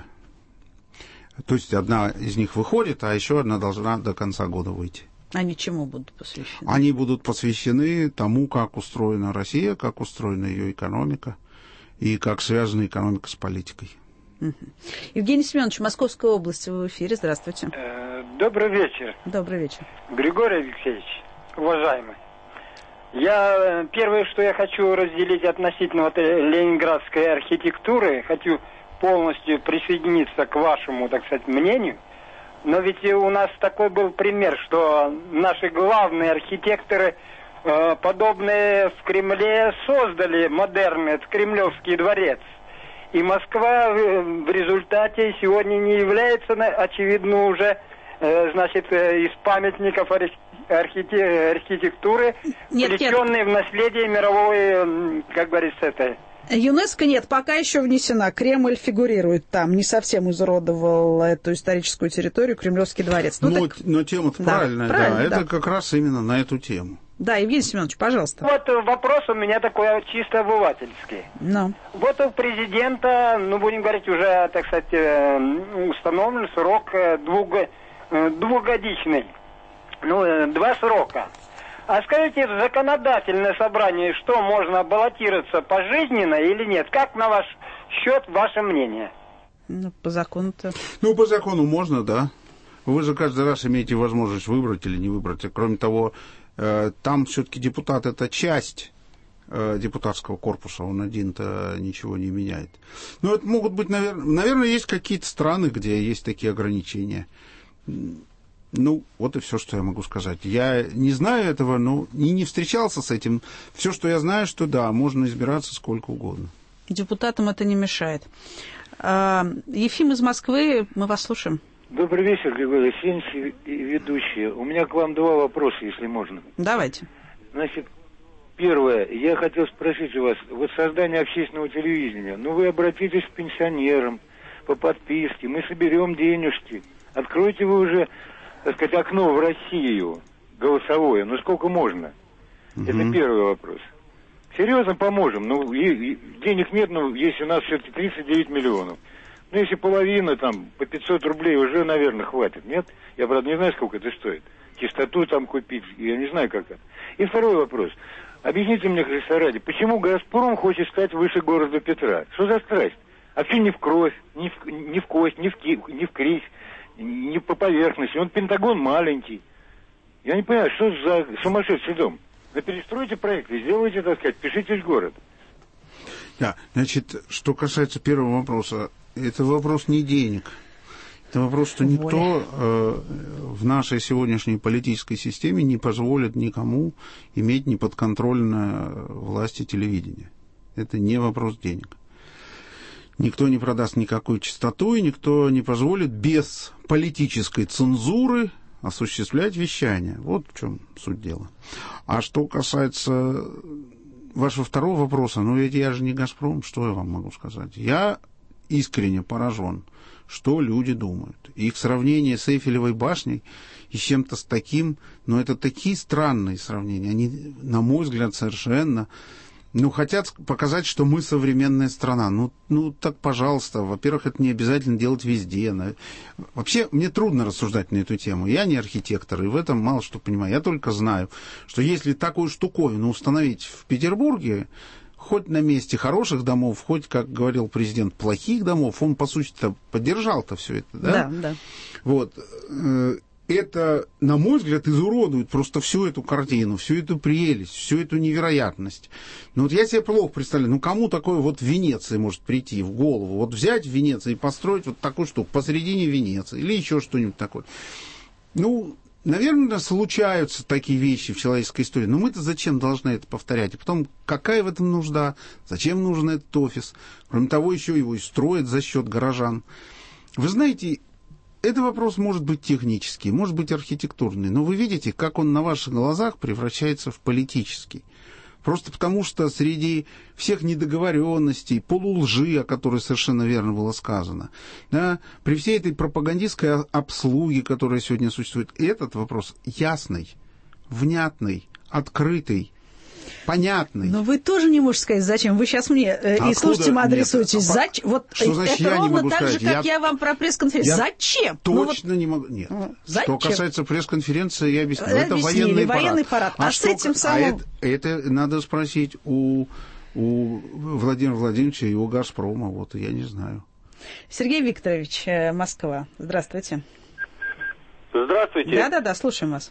То есть одна из них выходит, а еще одна должна до конца года выйти. Они чему будут посвящены? Они будут посвящены тому, как устроена Россия, как устроена ее экономика и как связана экономика с политикой. Евгений Семенович, Московская область, вы в эфире. Здравствуйте. Добрый вечер. Добрый вечер. Григорий Алексеевич, уважаемый. Первое, что я хочу разделить относительно ленинградской архитектуры, хочу полностью присоединиться к вашему, так сказать, мнению. Но ведь у нас такой был пример, что наши главные архитекторы, подобные в Кремле, создали модерный Кремлевский дворец. И Москва в результате сегодня не является, очевидно, уже, из памятников архитектуры, включенной в наследие мировой, как говорится, ЮНЕСКО нет, пока еще внесена. Кремль фигурирует там. Не совсем изуродовал эту историческую территорию Кремлевский дворец. Но тема-то правильная, да. Это как раз именно на эту тему. Да, Евгений Семенович, пожалуйста. Вот вопрос у меня такой чисто обывательский. Вот у президента, будем говорить, уже, так сказать, установлен срок двухгодичный. 2 срока. А скажите, в законодательное собрание что, можно баллотироваться пожизненно или нет? Как на ваш счет, ваше мнение? Ну, по закону-то... Ну, по закону можно, да. Вы же каждый раз имеете возможность выбрать или не выбрать. И, кроме того, там все-таки депутат – это часть депутатского корпуса, он один-то ничего не меняет. Но это могут быть, наверное, есть какие-то страны, где есть такие ограничения. Ну, вот и все, что я могу сказать. Я не знаю этого, но не встречался с этим. Все, что я знаю, что да, можно избираться сколько угодно. Депутатам это не мешает. Ефим из Москвы, мы вас слушаем. Добрый вечер, Григорий Алексеевич и ведущие. У меня к вам два вопроса, если можно. Давайте. Значит, первое. Я хотел спросить у вас, вот создание общественного телевидения. Ну, вы обратитесь к пенсионерам по подписке, мы соберем денежки. Откройте вы уже, так сказать, окно в Россию голосовое. Ну, сколько можно? Это первый вопрос. Серьезно поможем. Ну, денег нет, но есть у нас все-таки 39 миллионов. Ну, если половина, там, по 500 рублей уже, наверное, хватит, нет? Я, правда, не знаю, сколько это стоит. Чистоту там купить, я не знаю, как это. И второй вопрос. Объясните мне, Христа ради, почему «Газпром» хочет стать выше города Петра? Что за страсть? А все не в кровь, не в кость, не в кривь, не по поверхности. Он Пентагон маленький. Я не понимаю, что за сумасшедший дом? Вы перестройте проект и сделайте, так сказать, пишитесь в город. Да, значит, что касается первого вопроса, это вопрос не денег. Это вопрос, что никто в нашей сегодняшней политической системе не позволит никому иметь неподконтрольное власти телевидения. Это не вопрос денег. Никто не продаст никакую частоту, и никто не позволит без политической цензуры осуществлять вещание. Вот в чем суть дела. А что касается вашего второго вопроса, ну ведь я же не «Газпром», что я вам могу сказать? Я искренне поражен, что люди думают. Их сравнение с Эйфелевой башней и с чем-то с таким, но это такие странные сравнения. Они, на мой взгляд, совершенно... Ну, хотят показать, что мы современная страна. Ну, так, пожалуйста. Во-первых, это не обязательно делать везде. Вообще, мне трудно рассуждать на эту тему. Я не архитектор, и в этом мало что понимаю. Я только знаю, что если такую штуковину установить в Петербурге, хоть на месте хороших домов, хоть, как говорил президент, плохих домов, он, по сути-то, поддержал-то все это, да? Да. Вот. Это, на мой взгляд, изуродует просто всю эту картину, всю эту прелесть, всю эту невероятность. Ну, вот я себе плохо представляю, ну, кому такое вот в Венеции может прийти в голову? Вот взять в Венеции и построить вот такую штуку посередине Венеции или еще что-нибудь такое. Ну, наверное, случаются такие вещи в человеческой истории, но мы-то зачем должны это повторять? И потом, какая в этом нужда? Зачем нужен этот офис? Кроме того, еще его и строят за счет горожан. Вы знаете, это вопрос может быть технический, может быть архитектурный, но вы видите, как он на ваших глазах превращается в политический. Просто потому, что среди всех недоговоренностей, полулжи, о которой совершенно верно было сказано, да, при всей этой пропагандистской обслуге, которая сегодня существует, этот вопрос ясный, внятный, открытый, понятный. Но вы тоже не можете сказать, зачем. Вы сейчас мне и слушателям адресуетесь. Зачем? Вот что значит, это я ровно не могу так сказать? же, как я вам про пресс-конференцию. Зачем? Точно не могу. Нет. Зачем? Что касается пресс-конференции, я объяснил. Это военный военный парад. А с этим самым... это надо спросить у Владимира Владимировича и у «Газпрома». Вот, я не знаю. Сергей Викторович, Москва. Здравствуйте. Здравствуйте. Да, слушаем вас.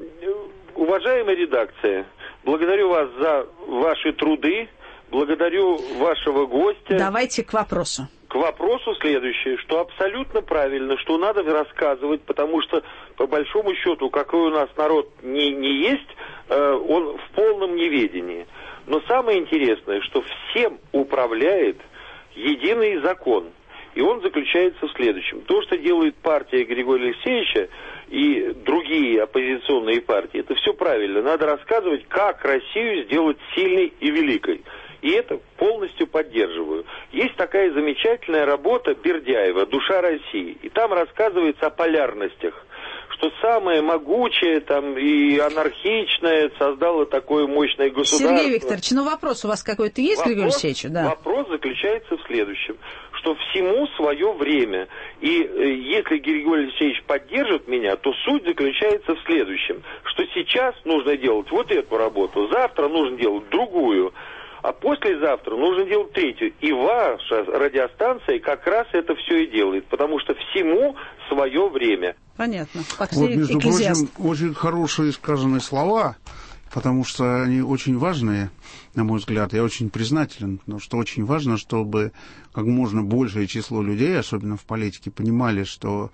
Уважаемая редакция, благодарю вас за ваши труды, благодарю вашего гостя. Давайте к вопросу. К вопросу следующее, что абсолютно правильно, что надо рассказывать, потому что, по большому счету, какой у нас народ не есть, он в полном неведении. Но самое интересное, что всем управляет единый закон. И он заключается в следующем. То, что делает партия Григория Алексеевича и другие оппозиционные партии, это все правильно. Надо рассказывать, как Россию сделать сильной и великой. И это полностью поддерживаю. Есть такая замечательная работа Бердяева «Душа России». И там рассказывается о полярностях. Что самое могучее там, и анархичное создало такое мощное государство. Сергей Викторович, вопрос у вас какой-то есть, Григорий Алексеевич? Да. Вопрос заключается в следующем, что всему свое время. И если Григорий Алексеевич поддержит меня, то суть заключается в следующем, что сейчас нужно делать вот эту работу, завтра нужно делать другую. А послезавтра нужно делать третью. И ваша радиостанция как раз это все и делает, потому что всему свое время. Понятно. Вот, между прочим, очень хорошие сказанные слова, потому что они очень важные, на мой взгляд. Я очень признателен, потому что очень важно, чтобы как можно большее число людей, особенно в политике, понимали, что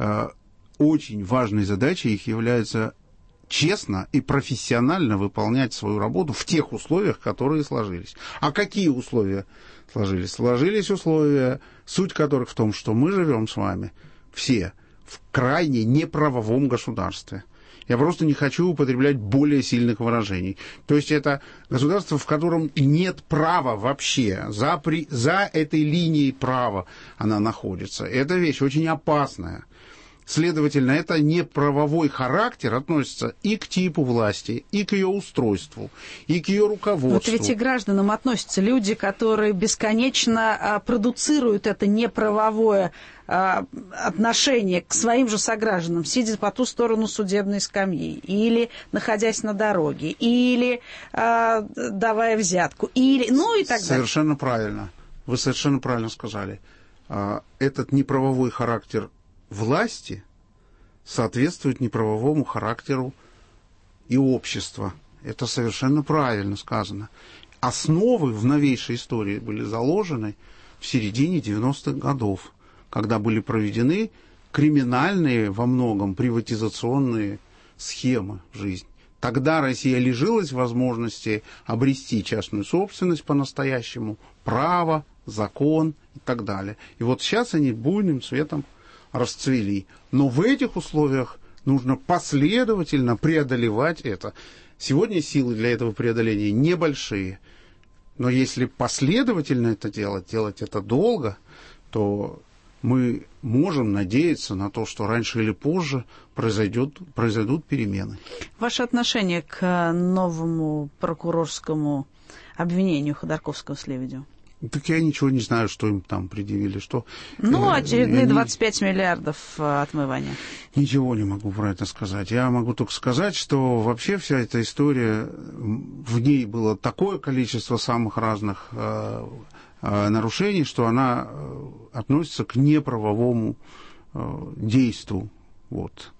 очень важной задачей их является честно и профессионально выполнять свою работу в тех условиях, которые сложились. А какие условия сложились? Сложились условия, суть которых в том, что мы живем с вами все в крайне неправовом государстве. Я просто не хочу употреблять более сильных выражений. То есть это государство, в котором нет права вообще. За этой линией права она находится. Эта вещь очень опасная. Следовательно, это неправовой характер относится и к типу власти, и к ее устройству, и к ее руководству. Вот ведь и к гражданам относятся люди, которые бесконечно продуцируют это неправовое отношение к своим же согражданам, сидя по ту сторону судебной скамьи, или находясь на дороге, или давая взятку, или, ну и так далее. Совершенно правильно. Вы совершенно правильно сказали. Этот неправовой характер власти соответствует неправовому характеру и общества. Это совершенно правильно сказано. Основы в новейшей истории были заложены в середине 90-х годов, когда были проведены криминальные, во многом приватизационные схемы в жизни. Тогда Россия лишилась возможности обрести частную собственность по-настоящему, право, закон и так далее. И вот сейчас они буйным цветом расцвели. Но в этих условиях нужно последовательно преодолевать это. Сегодня силы для этого преодоления небольшие. Но если последовательно это делать это долго, то мы можем надеяться на то, что раньше или позже произойдут перемены. Ваше отношение к новому прокурорскому обвинению Ходорковского с Лебедевым? Так я ничего не знаю, что им там предъявили, что... Ну, очередные 25 миллиардов отмывания. Ничего не могу про это сказать. Я могу только сказать, что вообще вся эта история, в ней было такое количество самых разных нарушений, что она относится к неправовому действию. Вот.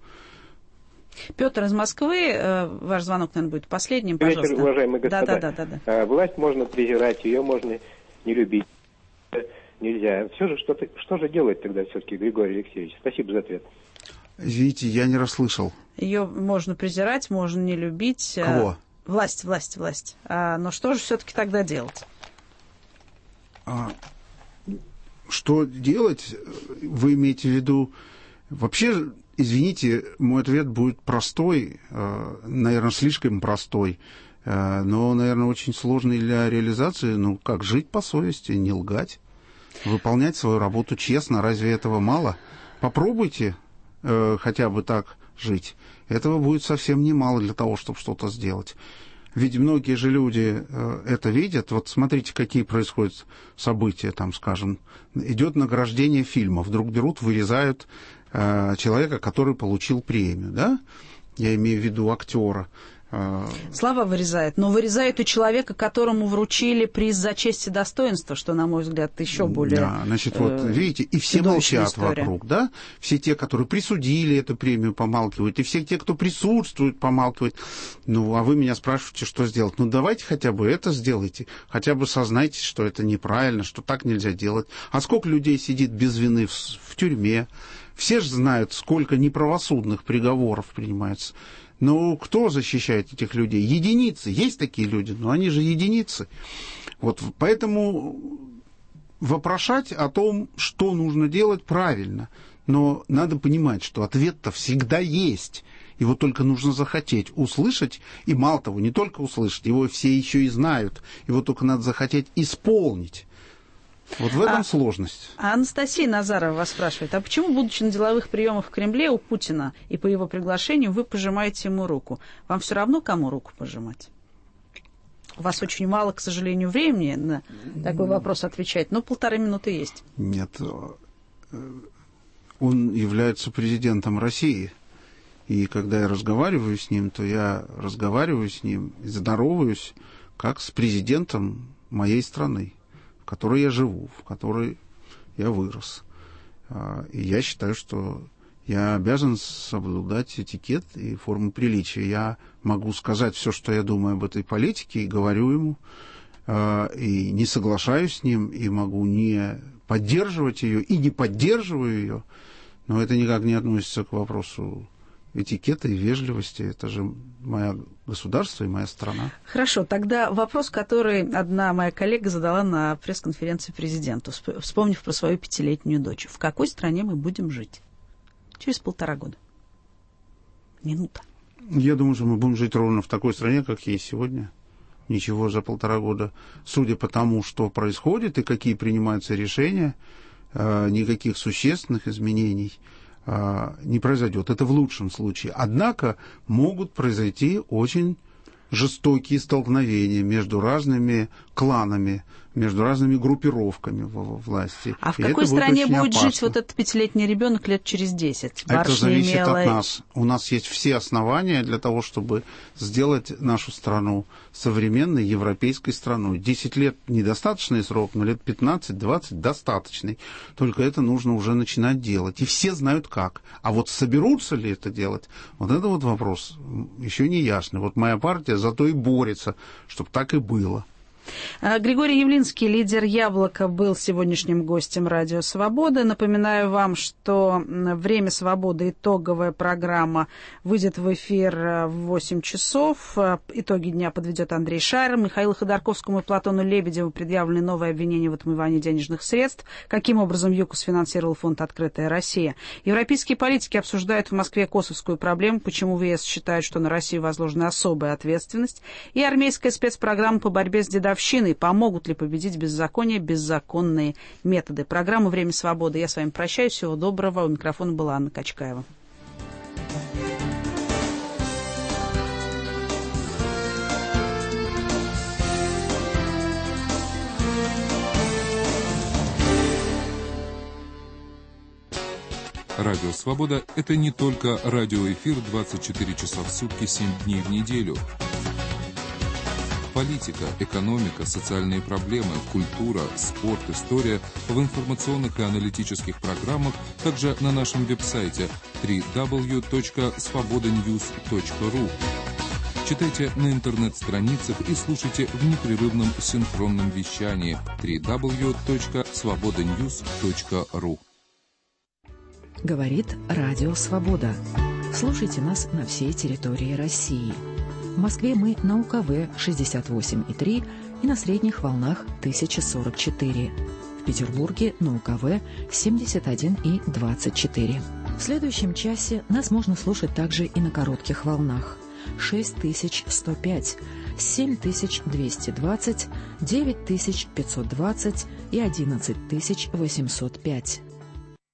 Петр из Москвы, ваш звонок, наверное, будет последним, пожалуйста. Вечер, уважаемые господа. Да. Власть можно презирать, ее можно не любить. Нельзя. Все же, что же делать тогда все-таки, Григорий Алексеевич? Спасибо за ответ. Извините, я не расслышал. Ее можно презирать, можно не любить. Кого? Власть. Но что же все-таки тогда делать? Что делать? Вы имеете в виду... Вообще, извините, мой ответ будет простой, наверное, слишком простой, но, наверное, очень сложный для реализации. Ну, как жить по совести, не лгать, выполнять свою работу честно. Разве этого мало? Попробуйте хотя бы так жить. Этого будет совсем немало для того, чтобы что-то сделать. Ведь многие же люди это видят. Вот смотрите, какие происходят события, там, скажем, идет награждение фильма, вдруг берут, вырезают человека, который получил премию, да? Я имею в виду актера. Слава вырезает, но вырезают и человека, которому вручили приз за честь и достоинство, что, на мой взгляд, еще более... Да, значит, вот видите, и все молчат история вокруг, да? Все те, которые присудили эту премию, помалкивают, и все те, кто присутствует, помалкивают. Ну, а вы меня спрашиваете, что сделать? Ну, давайте хотя бы это сделайте, хотя бы сознайтесь, что это неправильно, что так нельзя делать. А сколько людей сидит без вины в тюрьме? Все же знают, сколько неправосудных приговоров принимается. Но кто защищает этих людей? Единицы. Есть такие люди, но они же единицы. Вот поэтому вопрошать о том, что нужно делать, правильно. Но надо понимать, что ответ-то всегда есть. Его только нужно захотеть услышать. И мало того, не только услышать, его все еще и знают. Его только надо захотеть исполнить. Вот в этом сложность. Анастасия Назарова вас спрашивает, а почему, будучи на деловых приемах в Кремле у Путина и по его приглашению, вы пожимаете ему руку? Вам все равно, кому руку пожимать? У вас очень мало, к сожалению, времени на такой вопрос отвечать, но 1,5 минуты есть. Нет, он является президентом России. И когда я разговариваю с ним, то я разговариваю с ним и здороваюсь, как с президентом моей страны, в которой я живу, в которой я вырос. И я считаю, что я обязан соблюдать этикет и форму приличия. Я могу сказать все, что я думаю об этой политике, и говорю ему, и не соглашаюсь с ним, и могу не поддерживать ее, и не поддерживаю ее, но это никак не относится к вопросу этикета и вежливости. Это же мое государство и моя страна. Хорошо, тогда вопрос, который одна моя коллега задала на пресс-конференции президенту, вспомнив про свою 5-летнюю дочь. В какой стране мы будем жить? Через 1,5 года. Минута. Я думаю, что мы будем жить ровно в такой стране, как есть сегодня. Ничего за 1,5 года. Судя по тому, что происходит и какие принимаются решения, никаких существенных изменений не произойдет. Это в лучшем случае. Однако могут произойти очень жестокие столкновения между разными кланами, между разными группировками власти. А в какой стране будет жить вот этот 5-летний ребенок лет через 10? Это зависит от нас. У нас есть все основания для того, чтобы сделать нашу страну современной европейской страной. 10 лет недостаточный срок, но лет 15-20 достаточный. Только это нужно уже начинать делать. И все знают как. А вот соберутся ли это делать, вот это вот вопрос еще не ясный. Вот моя партия зато и борется, чтобы так и было. Григорий Явлинский, лидер «Яблока», был сегодняшним гостем «Радио Свобода». Напоминаю вам, что «Время свободы», итоговая программа, выйдет в эфир в 8 часов. Итоги дня подведет Андрей Шайер. Михаилу Ходорковскому и Платону Лебедеву предъявлены новые обвинения в отмывании денежных средств. Каким образом ЮКОС финансировал фонд «Открытая Россия». Европейские политики обсуждают в Москве косовскую проблему, почему в ЕС считают, что на Россию возложена особая ответственность. И армейская спецпрограмма по борьбе с дедовщиной. Помогут ли победить беззаконие беззаконные методы? Программа «Время свободы». Я с вами прощаюсь. Всего доброго. У микрофона была Анна Качкаева. Радио «Свобода» — это не только радиоэфир 24 часа в сутки, 7 дней в неделю. Политика, экономика, социальные проблемы, культура, спорт, история в информационных и аналитических программах, также на нашем веб-сайте www.svobodanews.ru. Читайте на интернет-страницах и слушайте в непрерывном синхронном вещании www.svobodanews.ru. Говорит Радио Свобода. Слушайте нас на всей территории России. В Москве мы на УКВ 68,3 и на средних волнах 1044. В Петербурге на УКВ 71,24. В следующем часе нас можно слушать также и на коротких волнах 6105, 7220, 9520 и 11805.